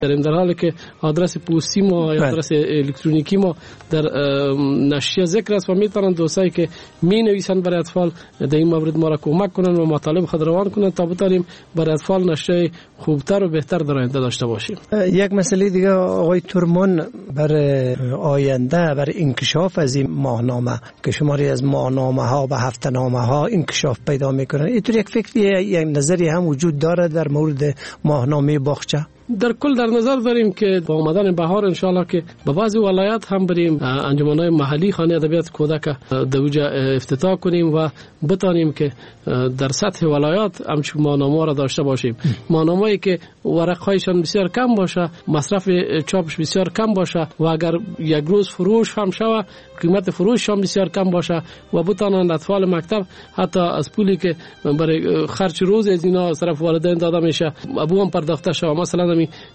در حالی که آدرس پستی ما یا آدرس الکترونیکی ما در نشریه ذکر است و میتونن دوستایی که می نویسن برای اطفال در این مورد ما را کمک کنن و مطالب خود روان کنن تا بتونیم برای اطفال نشریه خوبتر و بهتر در آینده داشته باشیم. یک مسئله دیگه آقای تورمان، برای آینده برای انکشاف از این ماهنامه که شماری از ماهنامه ها و هفته‌نامه ها انکشاف پیدا میکنن، اینطور یک فکری یک نظری هم وجود داره در مورد ماهنامه باغچه؟ در کل در نظر داریم که با آمدن بهار انشالله که به بعضی ولایات هم بریم انجمن‌های محلی خانه ادبیات کودک دوجا افتتاح کنیم و بتانیم که در سطح ولایات همچون ماهنامه را داشته باشیم. ماهنامه‌ای که ورق‌هایشان بسیار کم باشه، مصرف چاپش بسیار کم باشه و اگر یک روز فروش هم شود قیمت فروش هم بسیار کم باشه و بتانند اطفال مکتب حتی از پولی که برای خرج روز از اینا صرف والدین داده میشه ابو هم پرداخته شود. مثلا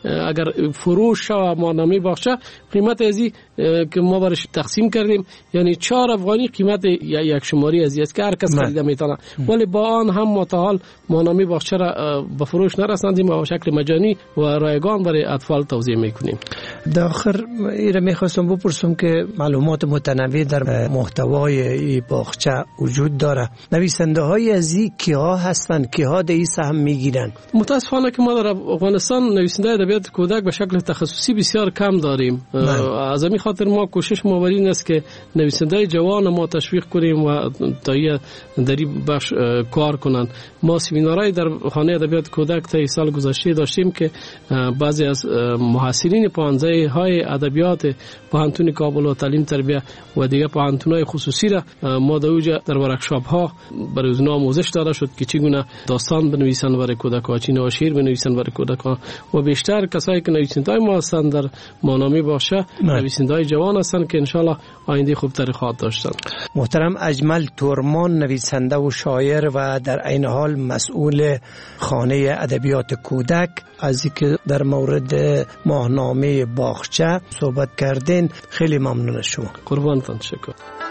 اگر فروش شود ماهنامه باغچه قیمت ازی که ما برش تقسیم کردیم یعنی 4 افغانی قیمت یک شماری ازی است که هر کس خریده میتونه، ولی با آن هم ما تا حال ماهنامه باغچه را به فروش نرساندیم و به شکل مجانی و رایگان برای اطفال توزیع میکنیم. در آخر ایره میخواستم بپرسم که معلومات متنوع در محتوای این باغچه وجود داره. نویسنده های از این کیها هستند؟ کیها در این سهم میگیرن؟ متاسفانه که ما در افغانستان نویسنده ادبیات کودک به شکل تخصصی بسیار کم داریم. از همین خاطر ما کوشش ما بر این است که نویسنده جوان ما تشویق کنیم و تا در این بخش کار کنند. ما سمینارهای در خانه ادبیات کودک تا سال گذشته داشتیم که بعضی از محصلین پانزه های ادبیات پوهنتون کابل و تعلیم تربیت و دیگه پوهنتون‌های خصوصی را ما در ورکشاپ ها برای اونها آموزش داده شد که چگونه داستان بنویسن برای کودکان، چگونه شعر بنویسن برای کودکان و بیشتر کسایی که نویسنده‌های ما هستند در ماهنامه باغچه نویسنده‌های جوان هستند که انشالله آینده خوبتری خواهد داشتن. محترم اجمل تورمان، نویسنده و شاعر و در عین حال مسئول خانه ادبیات کودک، از اینکه در مورد ماهنامه باغچه صحبت کردین خیلی ممنون از شما. قربانتان، تشکر.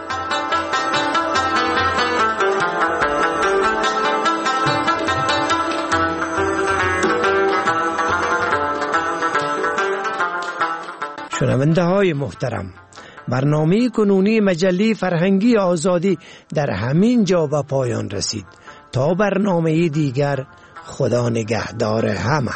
شنونده های محترم، برنامه کنونی مجله فرهنگی آزادی در همین جا به پایان رسید. تا برنامه دیگر، خدا نگهدار همه.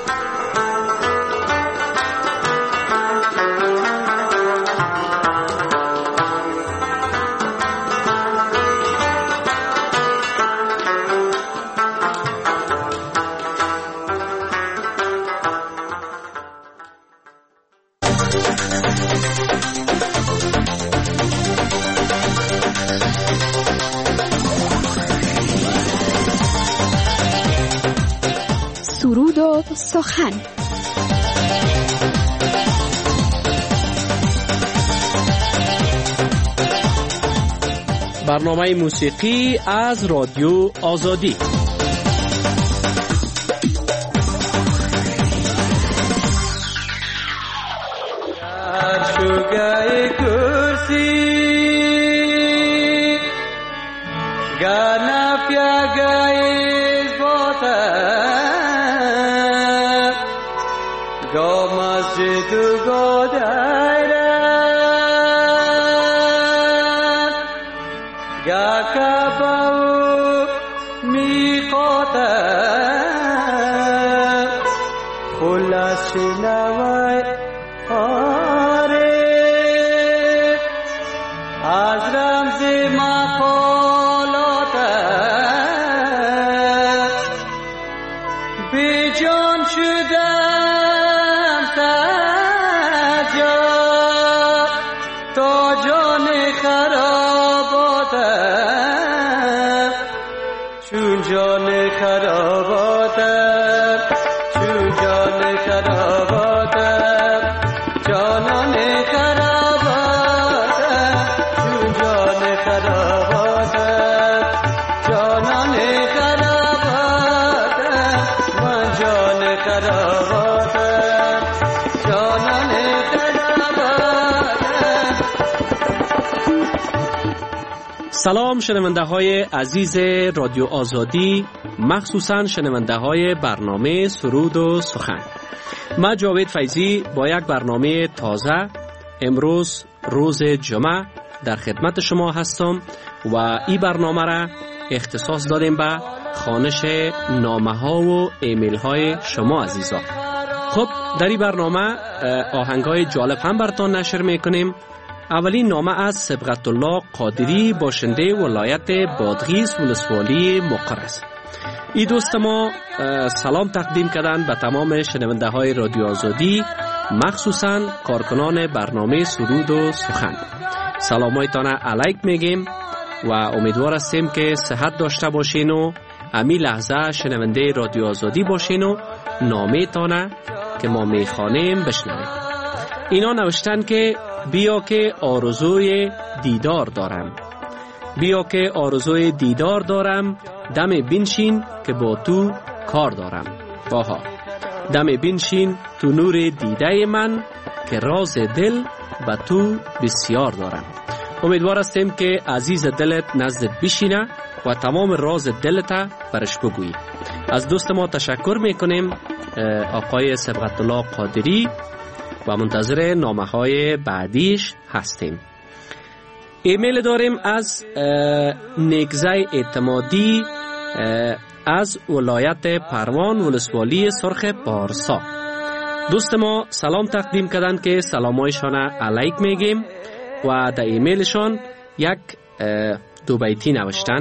سرود و سخن. برنامه موسیقی از رادیو آزادی. سلام شنونده های عزیز رادیو آزادی، مخصوصا شنونده های برنامه سرود و سخن. من جاوید فیضی با یک برنامه تازه امروز روز جمعه در خدمت شما هستم و این برنامه را اختصاص دادیم به خوانش نامه ها و ایمیل های شما عزیزان. خب در این برنامه آهنگ های جالب هم براتون نشر میکنیم. اولین نامه از صبغت الله قادری باشنده ولایت بادغیس ولسوالی مقر است. این دوست ما سلام تقدیم کردن به تمام شنونده های رادیو آزادی، مخصوصا کارکنان برنامه سرود و سخن. سلامایتان علیک میگیم و امیدوار هستیم که صحت داشته باشین و امی لحظه شنونده رادیو آزادی باشین و نامه تانه که ما میخوانیم بشنویم. اینا نوشتن که بیا که آرزوی دیدار دارم، بیا که آرزوی دیدار دارم، دم بنشین که با تو کار دارم. باها دم بنشین تو نور دیده من که راز دل به تو بسیار دارم. امیدوار هستیم که عزیز دلت نزدت بشینه و تمام راز دلت برش بگویی. از دوست ما تشکر میکنیم آقای صبغت الله قادری و منتظر نامه های بعدیش هستیم. ایمیل داریم از نیکزای اعتمادی از ولایت پروان ولسوالی سرخ پارسا. دوست ما سلام تقدیم کردن که سلامایشان علیک میگیم و در ایمیلشان یک دو بیتی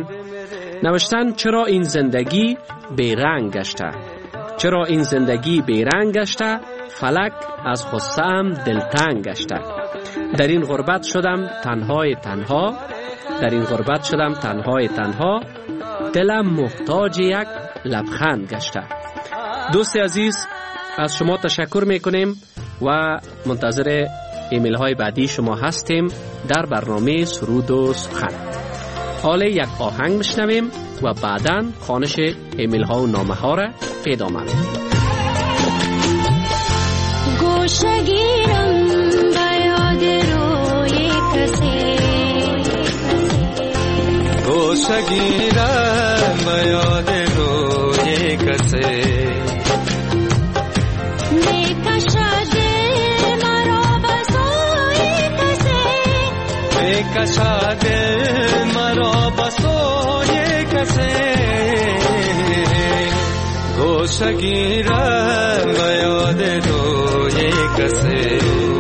نوشتن چرا این زندگی بیرنگ گشته، چرا این زندگی بیرنگ گشته، فلک از خسته‌ام دلتنگ گشته. در این غربت شدم تنهای تنها، در این غربت شدم تنهای تنها، دلم محتاج یک لبخند گشته. دوست عزیز از شما تشکر میکنیم و منتظر ایمیل های بعدی شما هستیم در برنامه سرود و سخن. حالا یک آهنگ بشنویم و بعداً خوانش ایمیل ها و نامه ها را ادامه میدیم. گوشگیرم به یاد روی کسی، گوشگیرم به یاد روی کسی، میکشد مرا به سوی کسی، میکشد مرا به سوی کسی، گوشگیرم به یاد روی کسی،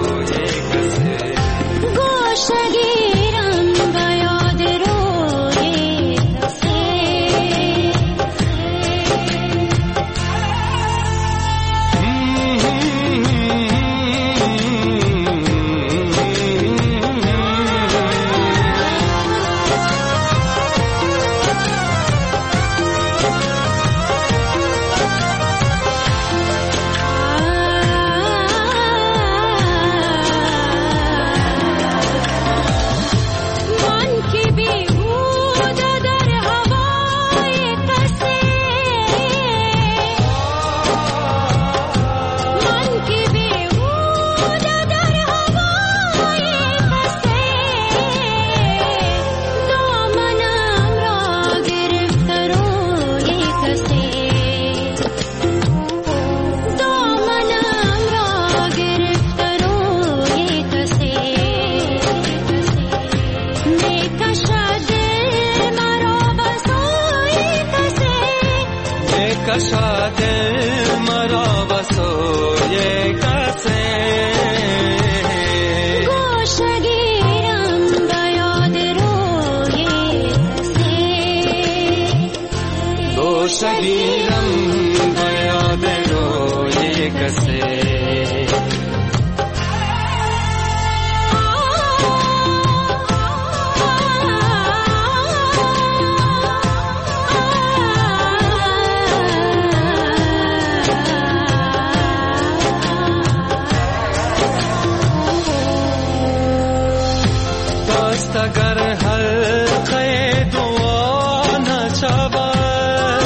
گوشگیرم به یاد روی کسی.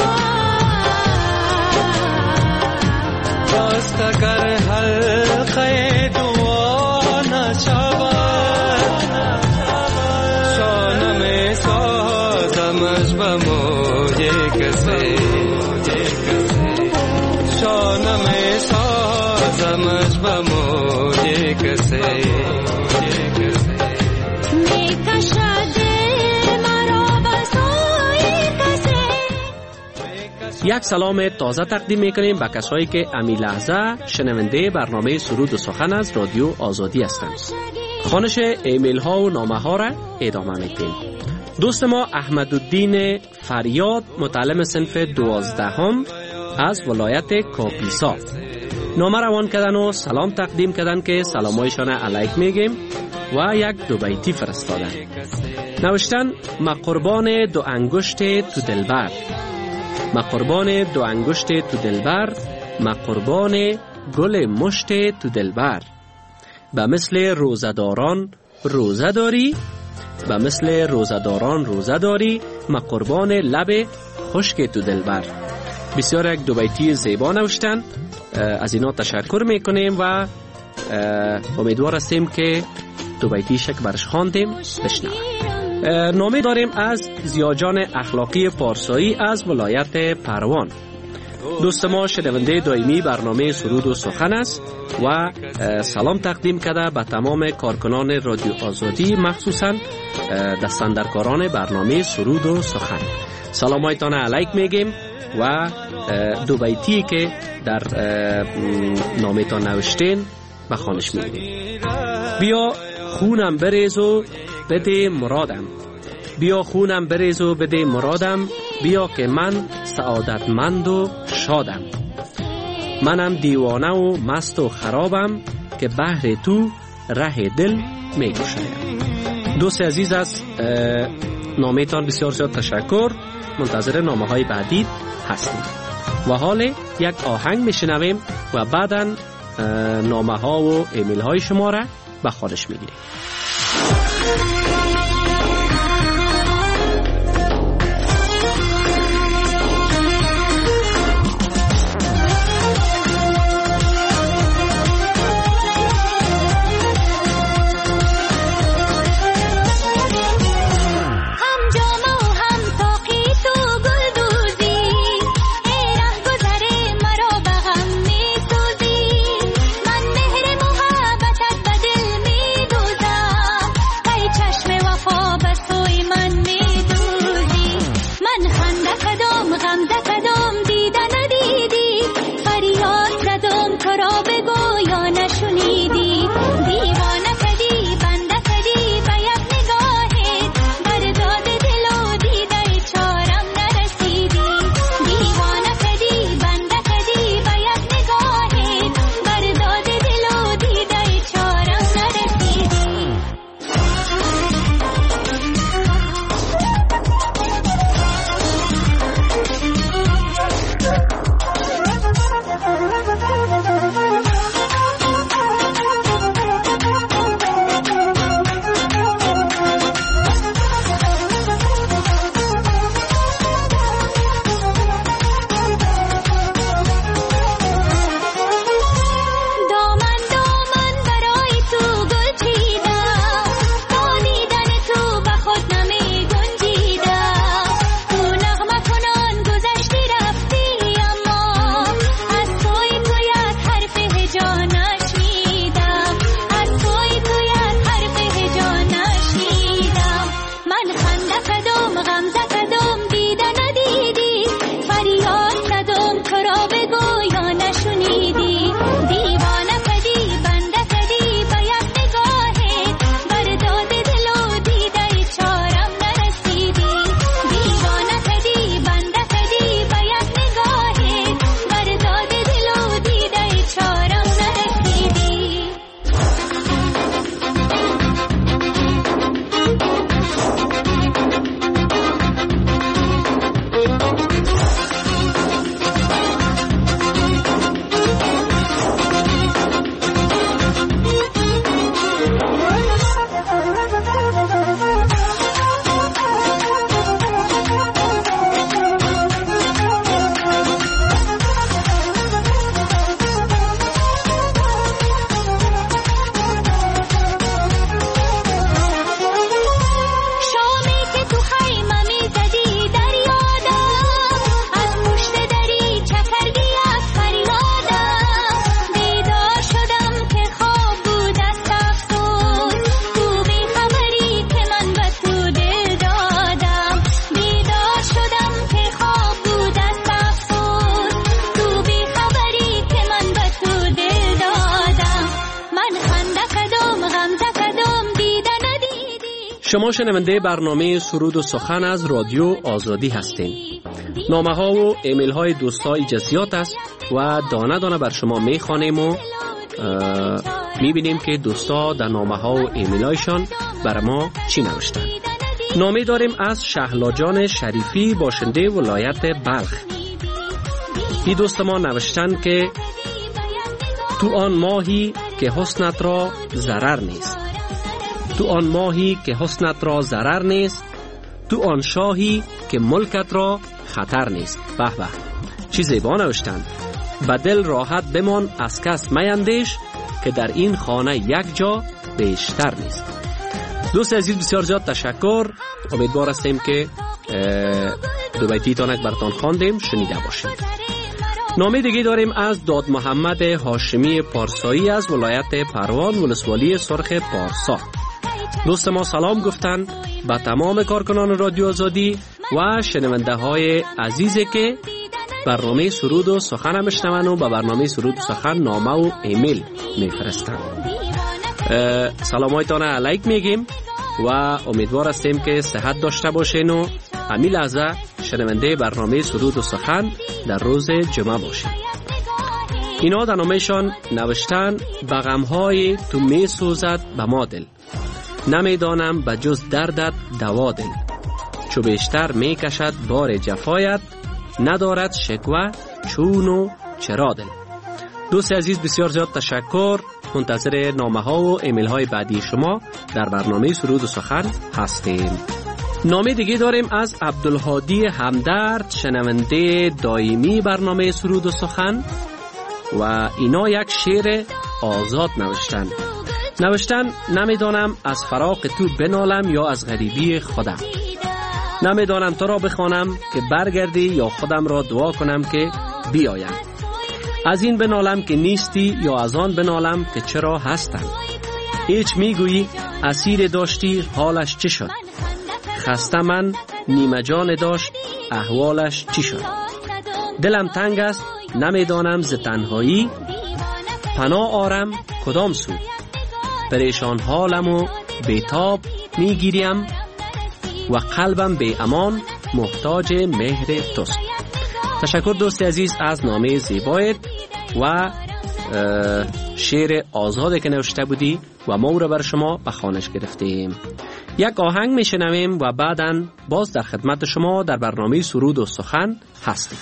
कर हल्क़े فراموش کسی یک سلام تازه تقدیم میکنیم به کسایی که امی لحظه شنونده برنامه سرود و سخن از رادیو آزادی هستند. خوانش ایمیل ها و نامه ها را ادامه میدیم. دوست ما احمدالدین فریاد متعلم صنف 12 از ولایت کاپیسا نامه روان کردن و سلام تقدیم کردن که سلامایشان علیک میگیم و یک دو بیتی فرستادن. نوشتن: ما قربان دو انگشت تو دلبر، ما قربان دو انگشت تو دلبر، ما قربان گل مشت تو دلبر. به مثل روزداران روزه داری، به مثل روزداران روزه داری، ما قربان لب خشک تو دلبر. بسیار یک دو بیتی زیبا نوشتن. از اینا تشکر میکنیم و امیدوار هستیم که دو بیتی شک برش خواندیم بشنویم. نامه داریم از زیاجان اخلاقی پارسایی از ولایت پروان. دوست ما شنونده دائمی برنامه سرود و سخن است و سلام تقدیم کرده به تمام کارکنان رادیو آزادی، مخصوصا دستاندرکاران برنامه سرود و سخن. سلامایتان علیک میگیم و دو بیتی که در نامه تان نوشتین به خوانش میگیم. بیا خونم بریز و بده مرادم، بیا خونم بریز و بده مرادم، بیا که من سعادتمند و شادم. منم دیوانه و مست و خرابم که بهر تو ره دل میگشایم. دوست عزیز از نامه تان بسیار زیاد تشکر. منتظر نامه های بعدی هستیم و حال یک آهنگ میشنویم و بعداً نامه ها و ایمیل های شما را به خوانش میگیریم. for شما شنونده برنامه سرود و سخن از رادیو آزادی هستین. نامه ها و ایمیل های دوستای جزئیات است و دانه دانه بر شما میخوانیم و میبینیم که دوستا در نامه ها و ایمیل هایشان بر ما چی نوشتن. نامه داریم از شهلا جان شریفی باشنده ولایت بلخ. این دوست ما نوشتن که تو آن ماهی که حسنت را ضرر نیست، تو آن ماهی که حسنت را ضرر نیست، تو آن شاهی که ملکت را خطر نیست. به به چی زیبا نوشتن. به دل راحت بمان از کس میندیش که در این خانه یک جا بیشتر نیست. دوست عزیز بسیار زیاد تشکر. امیدوار هستیم که دو بیتی تانک براتان خواندیم شنیده باشیم. نامه دیگه داریم از داد محمد هاشمی پارسایی از ولایت پروان ولسوالی سرخ پارسا. دوست ما سلام گفتن به تمام کارکنان رادیو آزادی و شنونده های عزیزی که برنامه سرود و سخن میشنون و به برنامه سرود و سخن نامه و ایمیل میفرستن. سلامایتان علیک میگیم و امیدوار هستیم که صحت داشته باشین و همین لحظه شنونده برنامه سرود و سخن در روز جمعه باشین. اینا در نامهشان نوشتن به غمهای تو می سوزد به ما دل، نمیدانم به جز دردت دوا دل، چو بیشتر می کشد بار جفایت، ندارد شکوه چون و چرا دل. دوست عزیز بسیار زیاد تشکر. منتظر نامه ها و ایمیل های بعدی شما در برنامه سرود و سخن هستیم. نامه دیگه داریم از عبدالهادی همدرد شنونده دائمی برنامه سرود و سخن و اینا یک شعر آزاد نوشتن نمیدانم از فراق تو بنالم یا از غریبی خودم، نمیدانم تو را بخوانم که برگردی یا خودم را دعا کنم که بیایم، از این بنالم که نیستی یا از آن بنالم که چرا هستم، هیچ میگویی اسیر داشتی حالش چی شد، خسته من نیمه جان داشت احوالش چی شد، دلم تنگ است نمیدانم ز تنهایی، پناه آرم کدام سو، پریشان حالم و بیتاب میگیریم و قلبم بی امان محتاج مهر توست. تشکر دوست عزیز از نامه زیبایت و شعر آزاده که نوشته بودی و ما او را بر شما به خوانش گرفتیم. یک آهنگ میشنویم و بعداً باز در خدمت شما در برنامه سرود و سخن هستیم.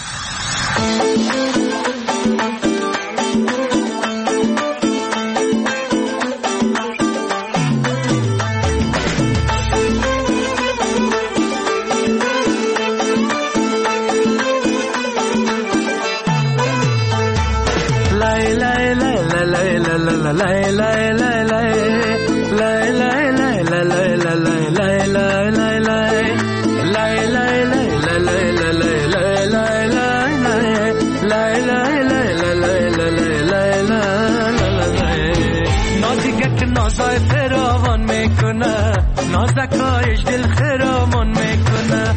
نازای فراوان میکنه، نازکایش دل خرامان میکنه،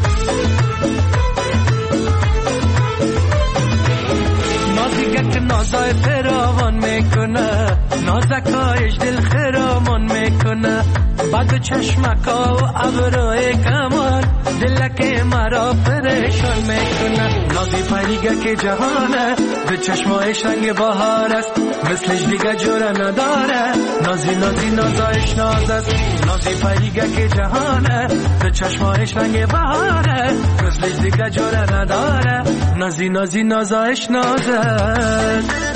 نازیگه که نازای فراوان میکنه، نازکایش دل خرامان میکنه، بعد چشمکا و ابروی کمان دلک مرا پریشان میکنه، نازی پریگه که جهانه به چشمایش رنگ بهار است، مثلش دیگه جوره نداره، نازی نازی نازایش ناز است، نازی پریگه که جهانه به چشمایش رنگ بهاره، مثلش دیگه جوره نداره، نازی نازی نازایش ناز است.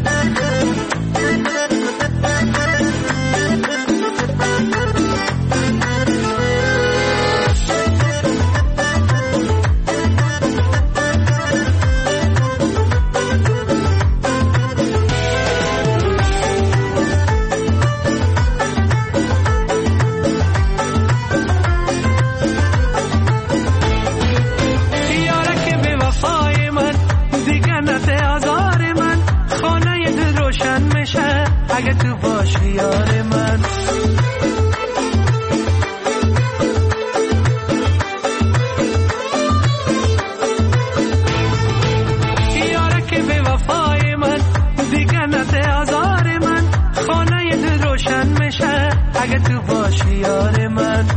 اگه تو باشی یار من، یاره که به وفای من دیگه نده آزار من، خانه دل روشن میشه اگه تو باشی یار من،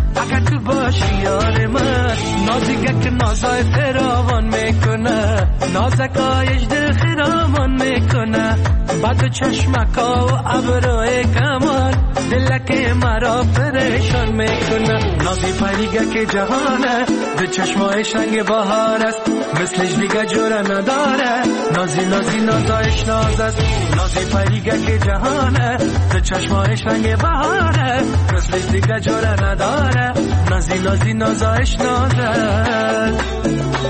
نازیگک نازای فراوان میکنه نازکایش دل خرامان میکنه بعد چشمکا و ابروی کمال دلک مرا پریشان میکنه نازی پریگک جهانه به چشمایش رنگ بهار است مثلش دیگه جوره نداره نازی نازی نازایش ناز است نازی پریگک جهانه به چشمایش رنگ بهاره مثلش دیگه جوره نداره نازی نازی نازایش ناز است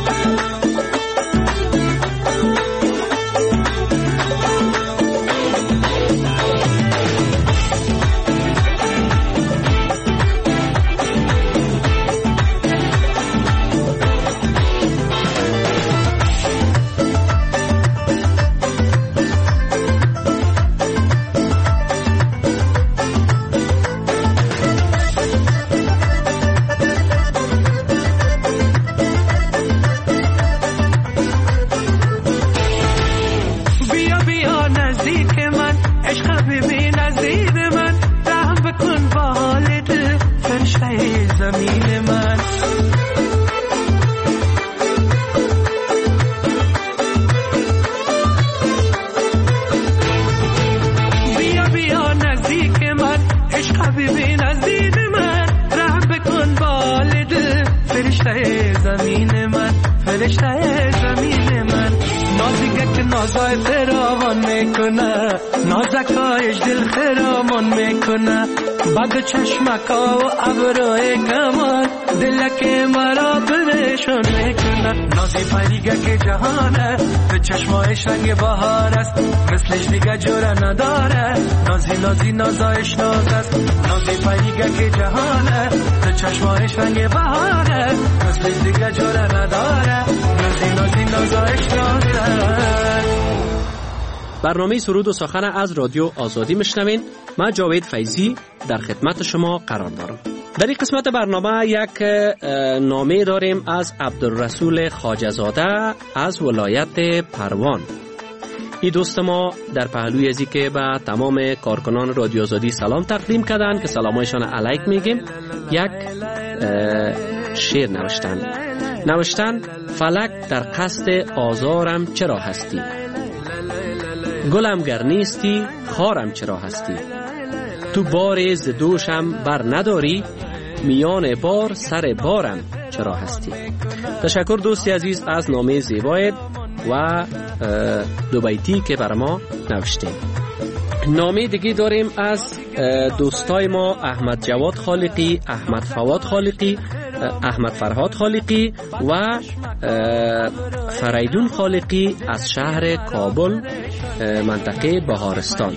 نازای فراوان میکنه نازکایش دل خرامان میکنه بعد چشمکا و ابروی کمال دلک مرا پریشان میکنه نازی پریگک جهانه به چشمایش رنگ بهار است مثلش دیگه جوره نداره نازی نازی نازایش ناز است نازی پریگک جهانه به چشمایش رنگ بهاره مثلش دیگه جوره نداره نازی نازی نازایش ناز است. برنامه سرود و سخن از رادیو آزادی میشنوین. من جاوید فیضی در خدمت شما قرار دارم. در این قسمت برنامه یک نامه داریم از عبدالرسول خواجه‌زاده از ولایت پروان. این دوست ما در پهلوی ازی که به تمام کارکنان رادیو آزادی سلام تقدیم کردن که سلامایشان علیک میگیم، یک شعر نوشتن فلک در قصد آزارم چرا هستی، گلم گر نیستی خارم چرا هستی، تو بار ز دوشم بر نداری، میان بار سر بارم چرا هستی. تشکر دوستی عزیز از نامه زیبایت و دو بیتی که بر ما نوشتیم. نامه دیگه داریم از دوستای ما احمد جواد خالقی، احمد فواد خالقی، احمد فرهاد خالقی و فریدون خالقی از شهر کابل منطقه بهارستان.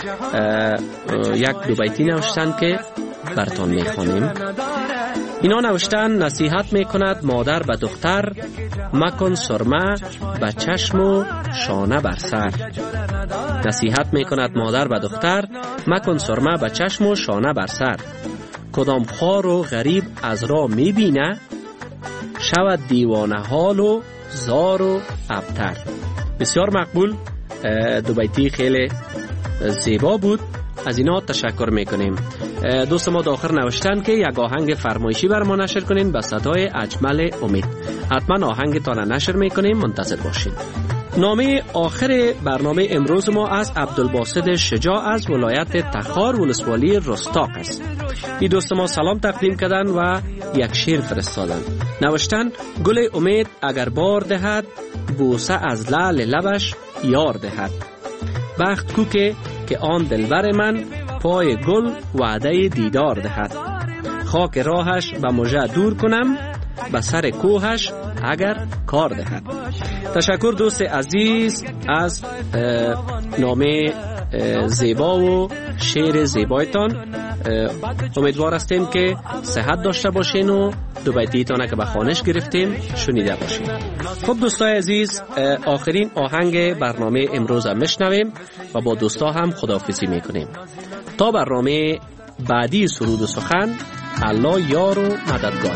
یک دو بیتی نوشتن که براتون میخوانیم. اینا نوشتن نصیحت میکند مادر به دختر، مکن سرمه به چشم و شانه بر سر. نصیحت میکند مادر به دختر، مکن سرمه به چشم و شانه بر سر. کدام خوار و غریب از را میبینه، شود دیوانه حال و زار و ابتر. بسیار مقبول، دو بیتی خیلی زیبا بود، از اینا تشکر میکنیم. دوست ما داخل نوشتن که یک آهنگ فرمایشی بر ما نشر کنین به صدای اجمل امید. حتما آهنگ تان نشر میکنیم، منتظر باشین. نامه آخر برنامه امروز ما از عبدالباسط شجاع از ولایت تخار ولسوالی رستاق است. این دوست ما سلام تقدیم کردن و یک شعر فرستادن. نوشتن گل امید اگر بار دهد، بوسه از لعل لبش یار دهد. بخت کو که آن دلبر من، پای گل وعده دیدار دهد. خاک راهش به مژه دور کنم، به سر کوهش اگر کار دهد. تشکر دوست عزیز از نامه زیبا و شعر زیبایتان. امیدوار هستیم که صحت داشته باشین و دو بیتیتان که به خوانش گرفتیم شنیده باشین. خب دوستای عزیز، آخرین آهنگ برنامه امروز هم میشنویم و با دوستا هم خداحافظی میکنیم. تا برنامه بعدی سرود و سخن، الله یار و مددگار.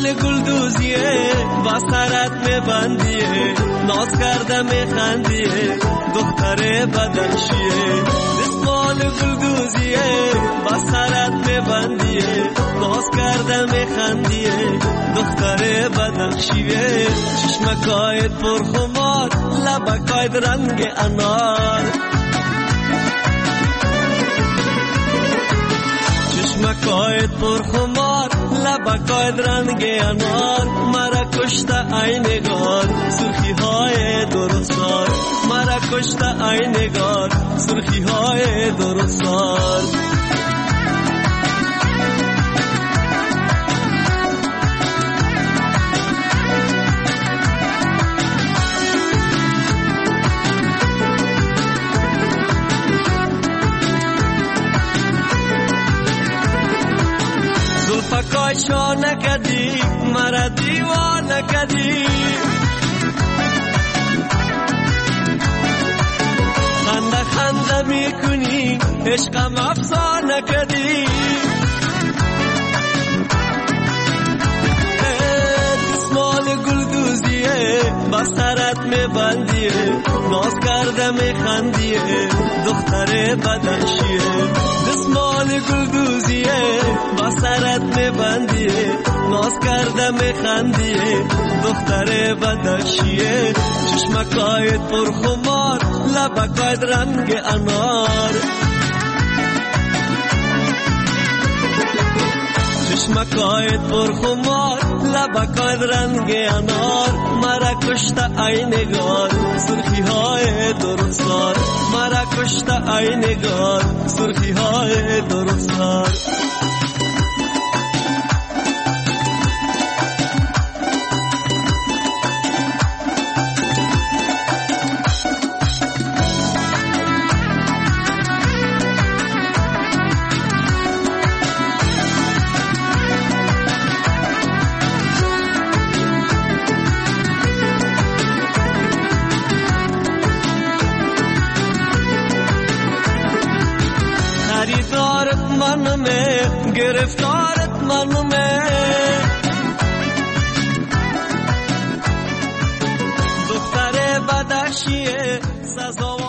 دستمال گلدوزیه با سرت میبندیه ناز کرده میخندیه دختر بدخشیه دستمال گلدوزیه با سرت میبندیه ناز کرده میخندیه دختر بدخشیه چشمکایت پرخمار لبکایت رنگ انار چشمکایت پرخمار لبکایت رنگ انار مرا کشته ای نگار سرخی های درستار مرا کشته ای نگار سرخی های درستار پکای شانه کدی مرا دیوانه کدی خنده خنده میکنی عشقم افسانه کدی دستمال گلدوزیه با سرت میبندیه ناز کرده میخندیه دختر بدخشیه دستمال گلدوزیه با سرت میبندیه ناز کرده میخندیه دختر بدخشیه چشمکایت پرخمار لبکایت رنگ انار چشمکایت پرخمار لبکایت رنگ انار مرا کشته ای نگار سرخی های درستار مرا کشته ای نگار سرخی های درستار من में गिरफ्तारत मन में दुख्तरे बदखशिए सज़ा